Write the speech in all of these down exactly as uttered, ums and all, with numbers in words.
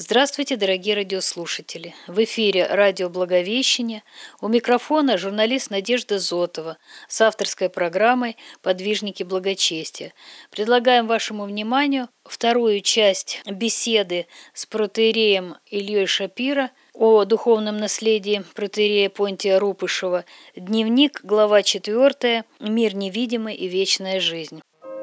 Здравствуйте, дорогие радиослушатели! В эфире радио «Благовещение». У микрофона журналист Надежда Зотова с авторской программой «Подвижники благочестия». Предлагаем вашему вниманию вторую часть беседы с протоиереем Ильей Шапиро о духовном наследии протоиерея Понтия Рупышева. Дневник, глава четвертая «Мир невидимый и вечная жизнь».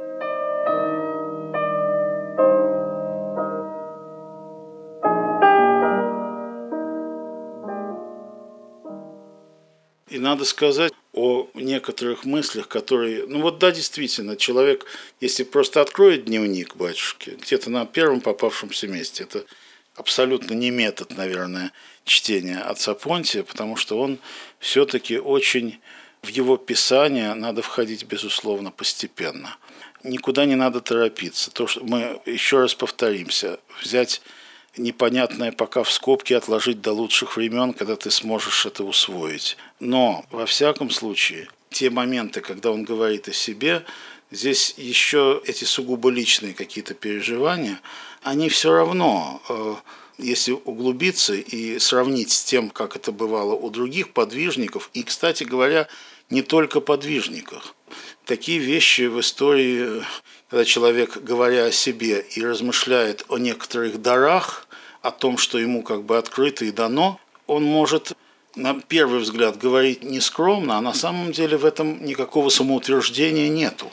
И надо сказать о некоторых мыслях, которые... Ну вот да, действительно, человек, если просто откроет дневник батюшки, где-то на первом попавшемся месте, это абсолютно не метод, наверное, чтения отца Понтия, потому что он все-таки очень... В его писание надо входить, безусловно, постепенно. Никуда не надо торопиться. То, что мы, еще раз повторимся, взять... непонятное пока в скобки отложить до лучших времен, когда ты сможешь это усвоить. Но, во всяком случае, те моменты, когда он говорит о себе, здесь еще эти сугубо личные какие-то переживания, они все равно, если углубиться и сравнить с тем, как это бывало у других подвижников, и, кстати говоря, не только подвижников. Такие вещи в истории, когда человек, говоря о себе и размышляет о некоторых дарах, о том, что ему как бы открыто и дано, он может на первый взгляд говорить нескромно, а на самом деле в этом никакого самоутверждения нету.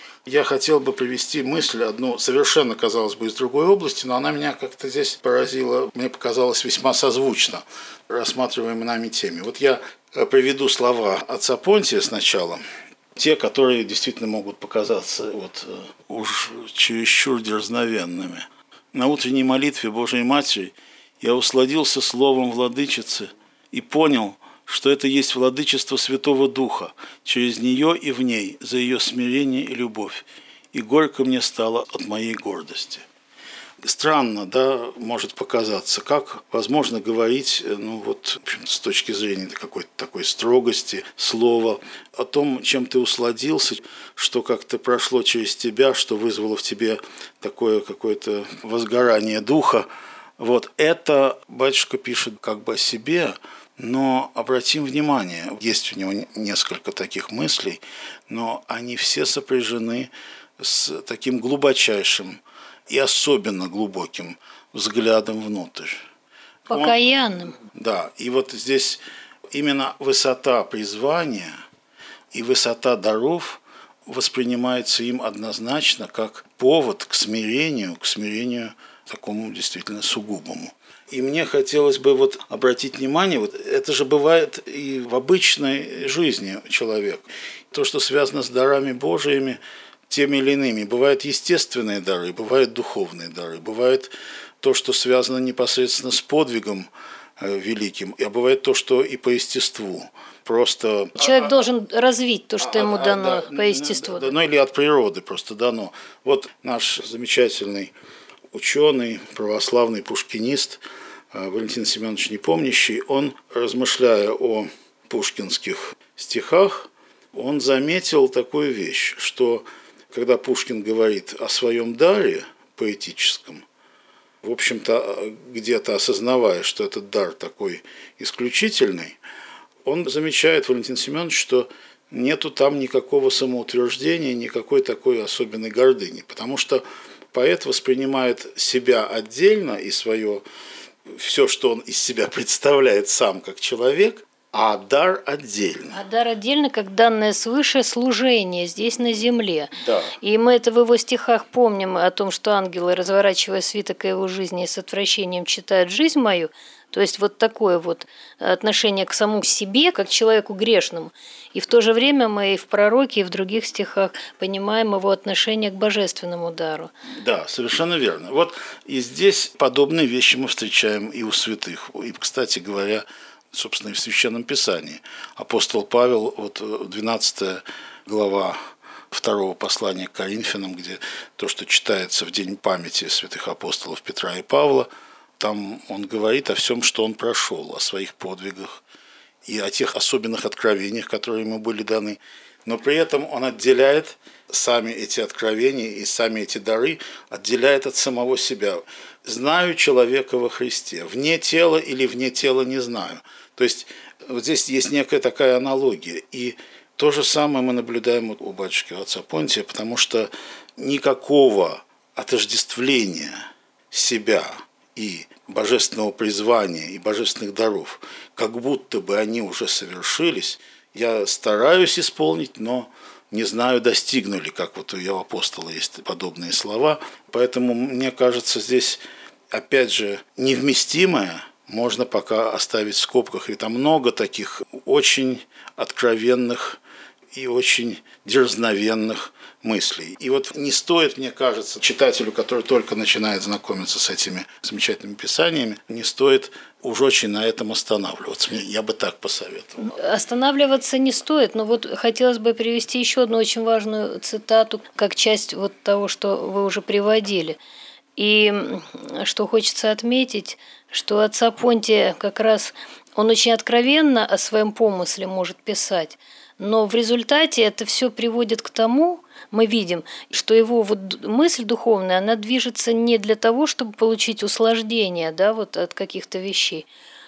Я хотел бы привести мысль одну, совершенно, казалось бы, из другой области, но она меня как-то здесь поразила, мне показалось весьма созвучно рассматриваемой нами теме. Вот я приведу слова отца Понтия сначала, те, которые действительно могут показаться вот, уж чересчур дерзновенными. На утренней молитве Божией Матери я усладился словом владычицы и понял, что это есть владычество Святого Духа, через нее и в ней, за ее смирение и любовь, и горько мне стало от моей гордости. Странно, да, может показаться, как возможно говорить, ну вот, в общем-то, с точки зрения какой-то такой строгости слова, о том, чем ты усладился, что как-то прошло через тебя, что вызвало в тебе такое какое-то возгорание духа. Вот это батюшка пишет как бы о себе, но обратим внимание, есть у него несколько таких мыслей, но они все сопряжены с таким глубочайшим и особенно глубоким взглядом внутрь. Покаянным. Он, да, и вот здесь именно высота призвания и высота даров воспринимается им однозначно как повод к смирению, к смирению такому действительно сугубому. И мне хотелось бы вот обратить внимание, вот это же бывает и в обычной жизни человека. То, что связано с дарами Божиими, теми или иными. Бывают естественные дары, бывают духовные дары, бывает то, что связано непосредственно с подвигом великим, а бывает то, что и по естеству. Просто... Человек должен развить то, что а, ему а, дано да, по естеству. Да, ну или от природы просто дано. Вот наш замечательный ученый, православный пушкинист Валентин Семенович Непомнящий, он, размышляя о пушкинских стихах, он заметил такую вещь, что когда Пушкин говорит о своем даре поэтическом, в общем-то, где-то осознавая, что этот дар такой исключительный, он замечает, Валентин Семенович, что нету там никакого самоутверждения, никакой такой особенной гордыни, потому что поэт воспринимает себя отдельно и свое, все, что он из себя представляет сам как человек, а дар отдельно. А дар отдельно, как данное свыше служение здесь на земле. Да. И мы это в его стихах помним о том, что ангелы, разворачивая свиток о его жизни, с отвращением читают жизнь мою. То есть вот такое вот отношение к самому себе, как к человеку грешному. И в то же время мы и в пророке, и в других стихах понимаем его отношение к божественному дару. Да, совершенно верно. Вот и здесь подобные вещи мы встречаем и у святых. И, кстати говоря, собственно, и в Священном Писании. Апостол Павел, вот двенадцатая глава второго послания к Коринфянам, где то, что читается в день памяти святых апостолов Петра и Павла, там он говорит о всем, что он прошел, о своих подвигах и о тех особенных откровениях, которые ему были даны. но при этом он отделяет сами эти откровения и сами эти дары, отделяет от самого себя. «Знаю человека во Христе, вне тела или вне тела не знаю». То есть вот здесь есть некая такая аналогия. И то же самое мы наблюдаем у батюшки у отца Понтия, потому что никакого отождествления себя и божественного призвания, и божественных даров, как будто бы они уже совершились, я стараюсь исполнить, но не знаю, достигну ли, как вот у его апостола есть подобные слова. Поэтому, мне кажется, здесь, опять же, невместимое можно пока оставить в скобках. И там много таких очень откровенных и очень дерзновенных мыслей. И вот не стоит, мне кажется, читателю, который только начинает знакомиться с этими замечательными писаниями, не стоит уж очень на этом останавливаться. Я бы так посоветовал. Останавливаться не стоит, но вот хотелось бы привести еще одну очень важную цитату, как часть вот того, что вы уже приводили. И что хочется отметить, что отца Понтия как раз он очень откровенно о своем помысле может писать, но в результате это все приводит к тому, мы видим, что его вот мысль духовная, она движется не для того, чтобы получить услаждение, да, вот от каких-то вещей,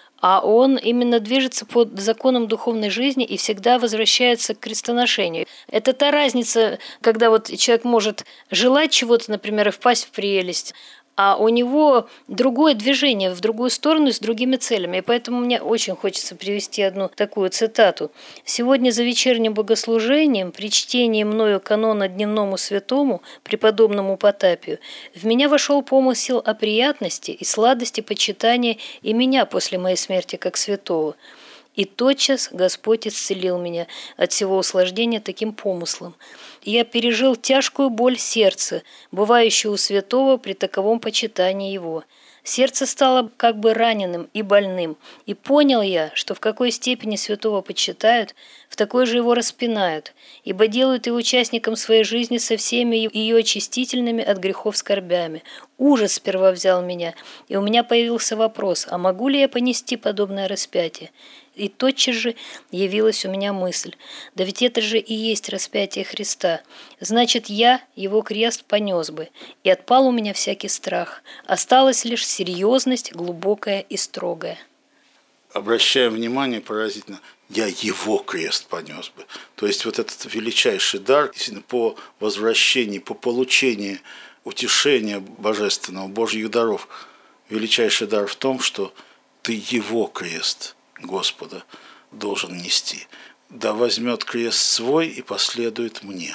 а он именно движется по законам духовной жизни и всегда возвращается к крестоношению. Это та разница, когда вот человек может желать чего-то, например, и впасть в прелесть, а у него другое движение в другую сторону с другими целями. И поэтому мне очень хочется привести одну такую цитату. «Сегодня за вечерним богослужением, при чтении мною канона дневному святому, преподобному Потапию, в меня вошел помысел о приятности и сладости почитания и меня после моей смерти как святого. И тотчас Господь исцелил меня от всего услаждения таким помыслом. Я пережил тяжкую боль сердца, бывающую у святого при таковом почитании его. Сердце стало как бы раненым и больным, и понял я, что в какой степени святого почитают, в такой же его распинают, ибо делают его участником своей жизни со всеми ее очистительными от грехов скорбями. Ужас сперва взял меня, и у меня появился вопрос, а могу ли я понести подобное распятие? И тотчас же явилась у меня мысль, да ведь это же и есть распятие Христа. Значит, я его крест понес бы, и отпал у меня всякий страх. Осталась лишь серьезность глубокая и строгая». Обращаем внимание, поразительно, я его крест понес бы. То есть вот этот величайший дар, по возвращении, по получению утешения божественного, Божьих даров, величайший дар в том, что ты его крест Господа должен нести. Да возьмет крест свой и последует мне.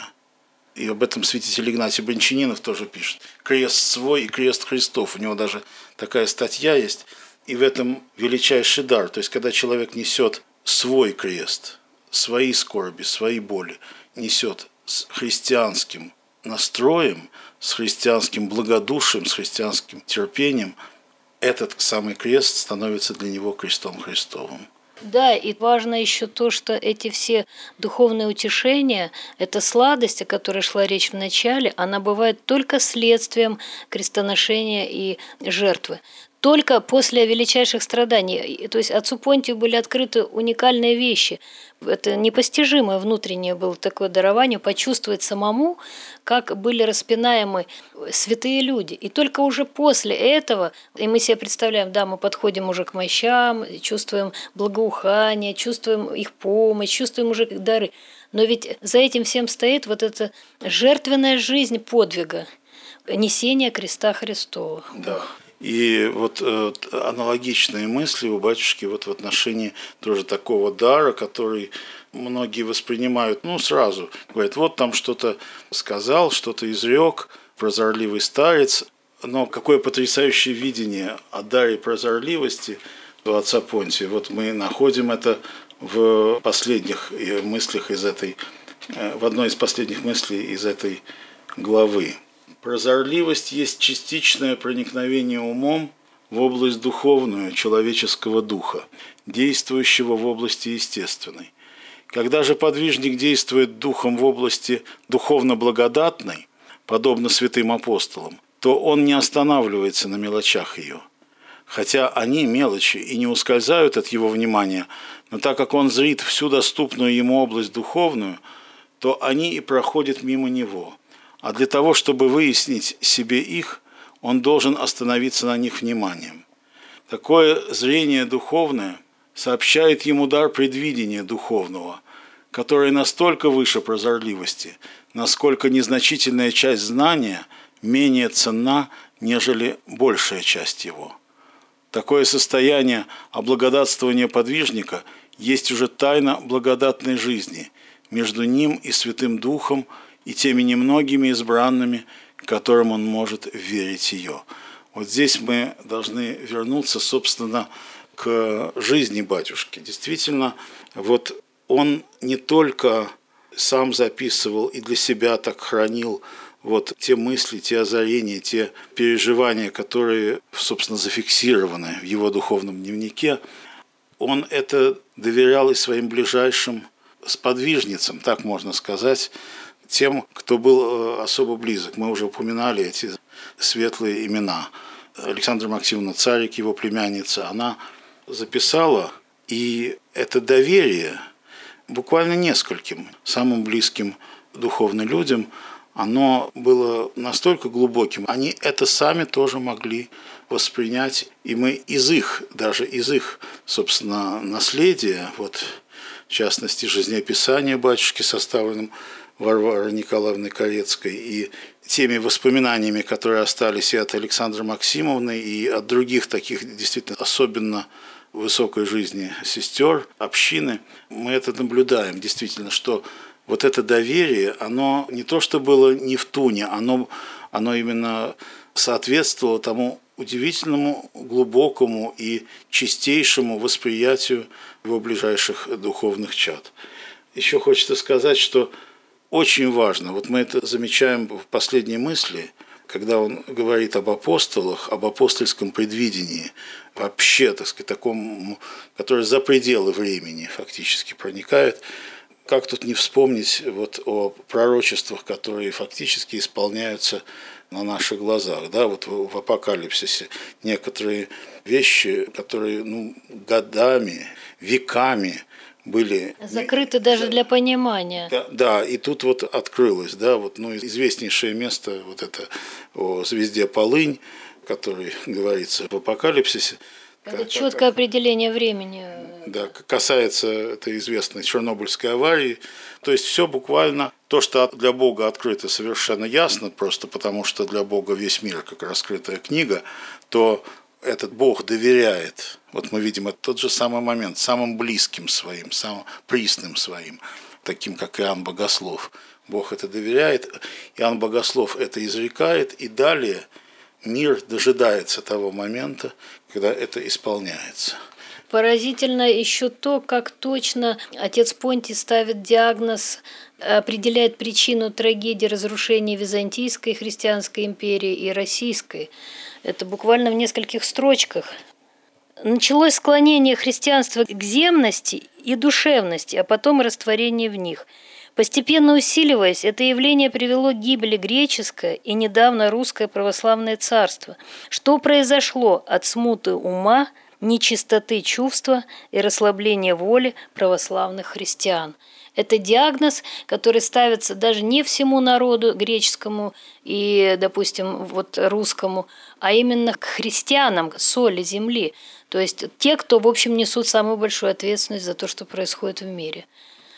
И об этом святитель Игнатий Брянчанинов тоже пишет. Крест свой и крест Христов. У него даже такая статья есть. И в этом величайший дар. То есть, когда человек несет свой крест, свои скорби, свои боли, несет с христианским настроем, с христианским благодушием, с христианским терпением, этот самый крест становится для него крестом Христовым. Да, и важно еще то, что эти все духовные утешения, эта сладость, о которой шла речь в начале, она бывает только следствием крестоношения и жертвы. Только после величайших страданий. То есть отцу Понтию были открыты уникальные вещи. Это непостижимое внутреннее было такое дарование, почувствовать самому, как были распинаемы святые люди. И только уже после этого, и мы себе представляем, да, мы подходим уже к мощам, чувствуем благоухание, чувствуем их помощь, чувствуем уже их дары. Но ведь за этим всем стоит вот эта жертвенная жизнь подвига, несение креста Христова. Да. И вот э, аналогичные мысли у батюшки вот в отношении тоже такого дара, который многие воспринимают, ну, сразу. Говорят, вот там что-то сказал, что-то изрек, прозорливый старец. Но какое потрясающее видение о даре прозорливости у отца Понтия. Вот мы находим это в последних мыслях из этой, в одной из последних мыслей из этой главы. Прозорливость есть частичное проникновение умом в область духовную человеческого духа, действующего в области естественной. Когда же подвижник действует духом в области духовно-благодатной, подобно святым апостолам, то он не останавливается на мелочах ее. Хотя они мелочи и не ускользают от его внимания, но так как он зрит всю доступную ему область духовную, то они и проходят мимо него. А для того, чтобы выяснить себе их, он должен остановиться на них вниманием. Такое зрение духовное сообщает ему дар предвидения духовного, который настолько выше прозорливости, насколько незначительная часть знания менее ценна, нежели большая часть его. Такое состояние облагодатствования подвижника есть уже тайна благодатной жизни между ним и Святым Духом и теми немногими избранными, которым он может верить ее. Вот здесь мы должны вернуться, собственно, к жизни батюшки. Действительно, вот он не только сам записывал и для себя так хранил вот те мысли, те озарения, те переживания, которые, собственно, зафиксированы в его духовном дневнике, он это доверял и своим ближайшим сподвижницам, так можно сказать, тем, кто был особо близок. Мы уже упоминали эти светлые имена. Александра Максимовна Царик, его племянница, она записала, и это доверие буквально нескольким самым близким духовным людям, оно было настолько глубоким, они это сами тоже могли воспринять, и мы из их, даже из их, собственно, наследия, вот, в частности, жизнеописания батюшки, составленным Варварой Николаевной Корецкой, и теми воспоминаниями, которые остались и от Александры Максимовны, и от других таких действительно особенно высокой жизни сестер, общины, мы это наблюдаем действительно, что вот это доверие, оно не то, что было не в туне, оно, оно именно соответствовало тому удивительному, глубокому и чистейшему восприятию его ближайших духовных чад. Еще хочется сказать, что очень важно, вот мы это замечаем в последней мысли, когда он говорит об апостолах, об апостольском предвидении, вообще, так сказать, таком, который за пределы времени фактически проникает. Как тут не вспомнить вот о пророчествах, которые фактически исполняются на наших глазах, да, вот в, в апокалипсисе некоторые вещи, которые, ну, годами, веками были закрыты даже для понимания. Да, да, и тут вот открылось, да, вот, ну, известнейшее место, вот это о звезде Полынь, который говорится в апокалипсисе. Это как, четкое как, определение времени. Да, касается этой известной Чернобыльской аварии. То есть все буквально то, что для Бога открыто совершенно ясно, просто потому что для Бога весь мир как раскрытая книга, то этот Бог доверяет. Вот мы видим это тот же самый момент самым близким своим, самым присным своим, таким как Иоанн Богослов. Бог это доверяет, Иоанн Богослов это изрекает, и далее мир дожидается того момента, когда это исполняется. Поразительно еще то, как точно отец Понтий ставит диагноз, определяет причину трагедии разрушения Византийской христианской империи и Российской. Это буквально в нескольких строчках. Началось склонение христианства к земности и душевности, а потом и растворение в них. Постепенно усиливаясь, это явление привело к гибели греческое и недавно русское православное царство. Что произошло от смуты ума, нечистоты чувства и расслабления воли православных христиан? Это диагноз, который ставится даже не всему народу греческому и, допустим, вот русскому, а именно к христианам, соли земли. То есть те, кто, в общем, несут самую большую ответственность за то, что происходит в мире.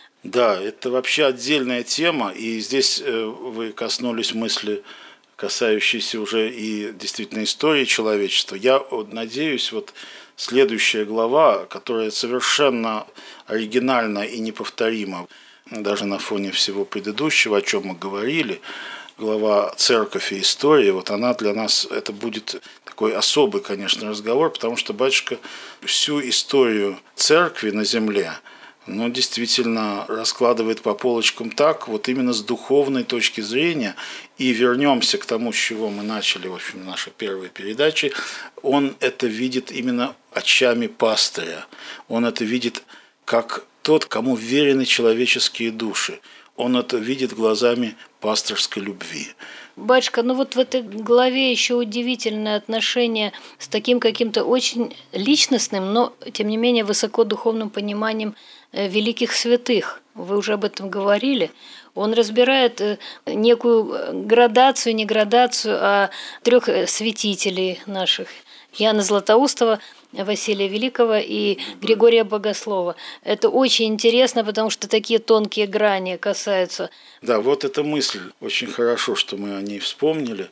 Да, это вообще отдельная тема, и здесь вы коснулись мысли, касающейся уже и действительно истории человечества. Я надеюсь, вот следующая глава, которая совершенно оригинальна и неповторима, даже на фоне всего предыдущего, о чем мы говорили, глава «Церковь и история», вот она для нас, это будет такой особый, конечно, разговор, потому что батюшка всю историю церкви на земле, но действительно раскладывает по полочкам так, вот именно с духовной точки зрения, и вернемся к тому, с чего мы начали, в общем, наши первые передачи, он это видит именно очами пастыря, он это видит как тот, кому верены человеческие души. он это видит глазами пасторской любви. Батюшка, ну вот в этой главе еще удивительное отношение с таким каким-то очень личностным, но тем не менее высокодуховным пониманием великих святых. Вы уже об этом говорили. Он разбирает некую градацию, не градацию, а трех святителей наших. Иоанна Златоустова, Василия Великого и Григория Богослова. Это очень интересно, потому что такие тонкие грани касаются. Да, вот эта мысль, очень хорошо, что мы о ней вспомнили.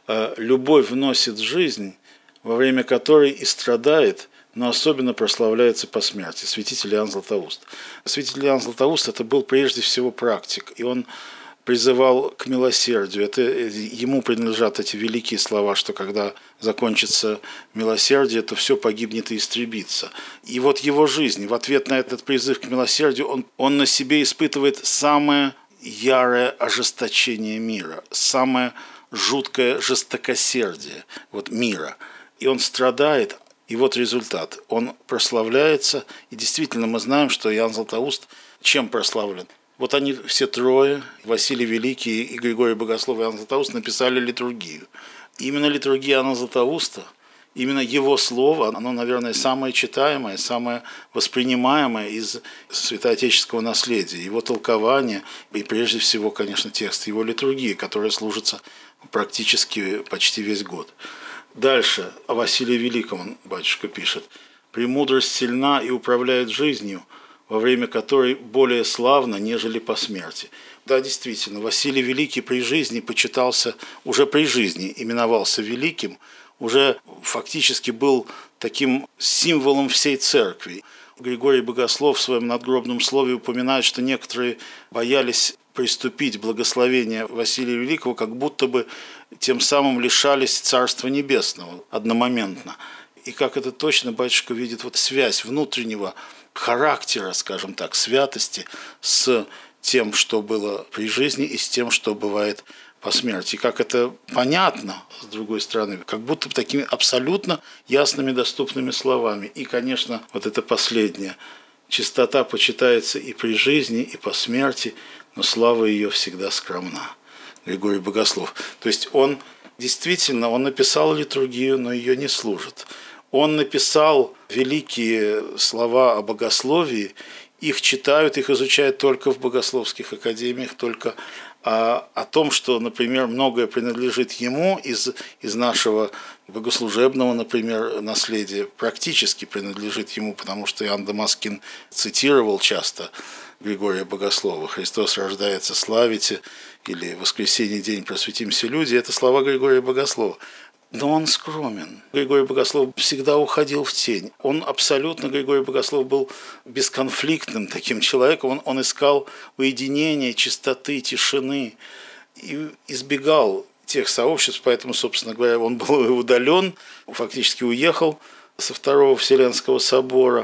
Любовь вносит жизнь, во время которой и страдает, но особенно прославляется по смерти. Святитель Иоанн Златоуст. Святитель Иоанн Златоуст – это был прежде всего практик, и он призывал к милосердию. Это, ему принадлежат эти великие слова, что когда закончится милосердие, то все погибнет и истребится. И вот его жизнь, в ответ на этот призыв к милосердию, он, он на себе испытывает самое ярое ожесточение мира, самое жуткое жестокосердие вот, мира. И он страдает, и вот результат. Он прославляется, и действительно мы знаем, что Иоанн Златоуст чем прославлен? Вот они все трое, Василий Великий и Григорий Богослов и Иоанн Златоуст, написали литургию. И именно литургия Иоанна Златоуста, именно его слово, оно, наверное, самое читаемое, самое воспринимаемое из святоотеческого наследия, его толкование и, прежде всего, конечно, текст его литургии, которая служится практически почти весь год. Дальше о Василии Великом батюшка пишет. «Премудрость сильна и управляет жизнью, во время которой более славно, нежели по смерти». Да, действительно, Василий Великий при жизни почитался, уже при жизни именовался великим, уже фактически был таким символом всей церкви. Григорий Богослов в своем надгробном слове упоминает, что некоторые боялись приступить благословение Василия Великого, как будто бы тем самым лишались Царства Небесного одномоментно. И как это точно батюшка видит, вот связь внутреннего характера, скажем так, святости с тем, что было при жизни, и с тем, что бывает по смерти. И как это понятно, с другой стороны, как будто бы такими абсолютно ясными, доступными словами. И, конечно, вот это последнее. Чистота почитается и при жизни, и по смерти, но слава ее всегда скромна. Григорий Богослов. То есть он действительно, он написал литургию, но ее не служит. Он написал великие слова о богословии, их читают, их изучают только в богословских академиях, только а, о том, что, например, многое принадлежит ему из, из нашего богослужебного, например, наследия, практически принадлежит ему, потому что Иоанн Дамаскин цитировал часто Григория Богослова: «Христос рождается, славите», или «Воскресенье день, просветимся люди». Это слова Григория Богослова. Но он скромен. Григорий Богослов всегда уходил в тень. Он абсолютно, Григорий Богослов был бесконфликтным таким человеком. Он, он искал уединения, чистоты, тишины и избегал тех сообществ. Поэтому, собственно говоря, он был удален, фактически уехал со Второго Вселенского собора.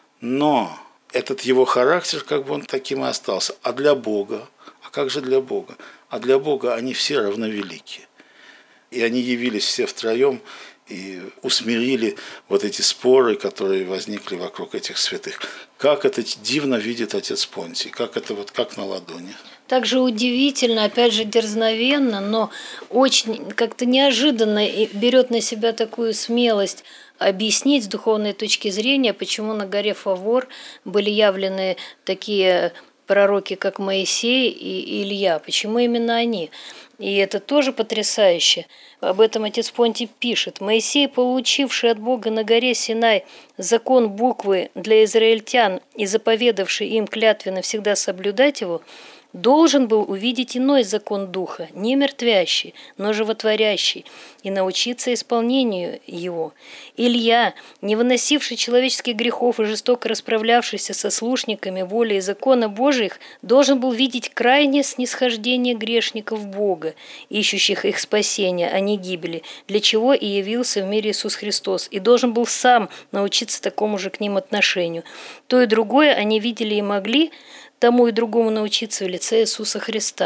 Но этот его характер, как бы он таким и остался. А для Бога? А как же для Бога? А для Бога они все равновелики. И они явились все втроем и усмирили вот эти споры, которые возникли вокруг этих святых. Как это дивно видит отец Понтий, как это вот как на ладони. Также удивительно, опять же дерзновенно, но очень как-то неожиданно и берет на себя такую смелость объяснить с духовной точки зрения, почему на горе Фавор были явлены такие пророки, как Моисей и Илья, почему именно они. И это тоже потрясающе. Об этом отец Понтий пишет. «Моисей, получивший от Бога на горе Синай закон буквы для израильтян и заповедавший им клятвенно всегда соблюдать его, должен был увидеть иной закон Духа, не мертвящий, но животворящий, и научиться исполнению его. Илья, не выносивший человеческих грехов и жестоко расправлявшийся со слушниками воли и закона Божиих, должен был видеть крайнее снисхождение грешников Бога, ищущих их спасения, а не гибели, для чего и явился в мире Иисус Христос, и должен был сам научиться такому же к ним отношению. То и другое они видели и могли тому и другому научиться в лице Иисуса Христа».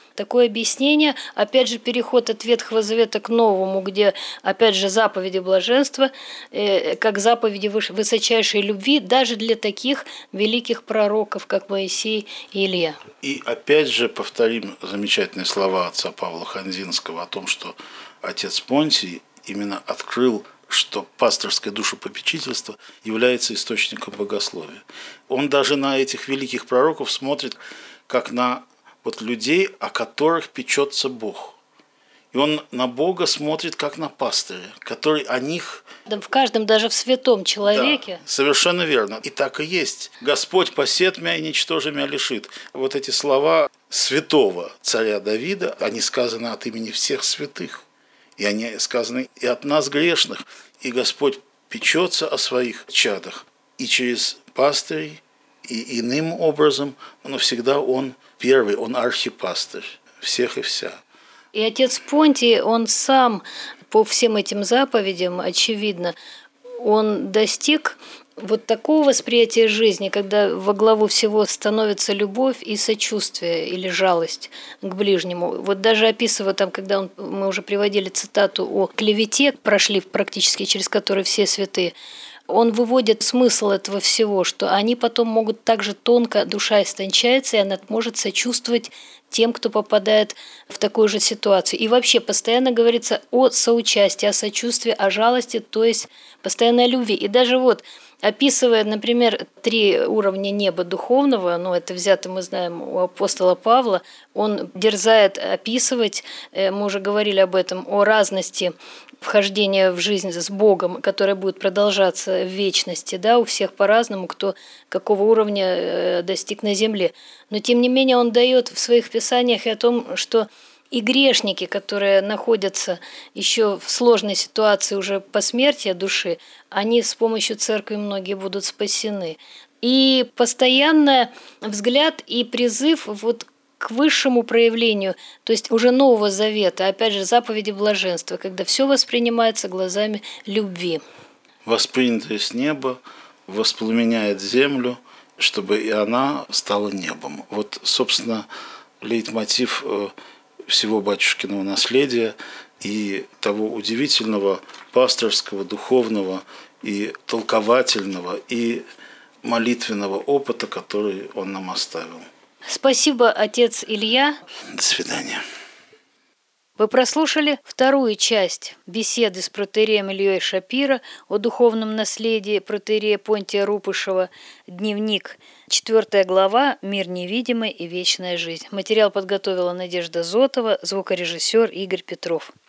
Такое объяснение, опять же, переход от Ветхого Завета к Новому, где, опять же, заповеди блаженства, э, как заповеди высочайшей любви, даже для таких великих пророков, как Моисей и Илья. И опять же повторим замечательные слова отца Павла Хандинского о том, что отец Понтий именно открыл, что пасторское душепопечительство является источником богословия. Он даже на этих великих пророков смотрит как на вот людей, о которых печется Бог. И он на Бога смотрит как на пастыря, который о них... Да, в каждом, даже в святом человеке. Да, совершенно верно. И так и есть. Господь посет мя и ничтоже мя лишит. Вот эти слова святого царя Давида, они сказаны от имени всех святых. И они сказаны и от нас грешных. И Господь печется о своих чадах. И через пастырей, и иным образом, но всегда Он первый, Он архипастырь всех и вся. И отец Понтий, он сам по всем этим заповедям, очевидно, он достиг вот такого восприятия жизни, когда во главу всего становится любовь и сочувствие или жалость к ближнему. Вот даже описывая там, когда он, мы уже приводили цитату о клевете, прошли практически через который все святые, он выводит смысл этого всего, что они потом могут так же тонко, душа истончается, и она может сочувствовать тем, кто попадает в такую же ситуацию. И вообще постоянно говорится о соучастии, о сочувствии, о жалости, то есть постоянной любви. И даже вот, описывая, например, три уровня неба духовного, ну это взято, мы знаем, у апостола Павла, он дерзает описывать, мы уже говорили об этом, о разности вхождения в жизнь с Богом, которая будет продолжаться в вечности, да, у всех по-разному, кто какого уровня достиг на земле. Но тем не менее он дает в своих писаниях и о том, что и грешники, которые находятся еще в сложной ситуации уже по смерти души, они с помощью церкви многие будут спасены. И постоянный взгляд и призыв вот к высшему проявлению, то есть уже Нового Завета, опять же, заповеди блаженства, когда все воспринимается глазами любви. Воспринятое с неба воспламеняет землю, чтобы и она стала небом. Вот, собственно, лейтмотив всего батюшкиного наследия и того удивительного пасторского, духовного и толковательного и молитвенного опыта, который он нам оставил. Спасибо, отец Илья. До свидания. Вы прослушали вторую часть беседы с протоиереем Ильей Шапиро о духовном наследии протоиерея Понтия Рупышева, дневник, четвертая глава «Мир невидимый и вечная жизнь». Материал подготовила Надежда Зотова, звукорежиссер Игорь Петров.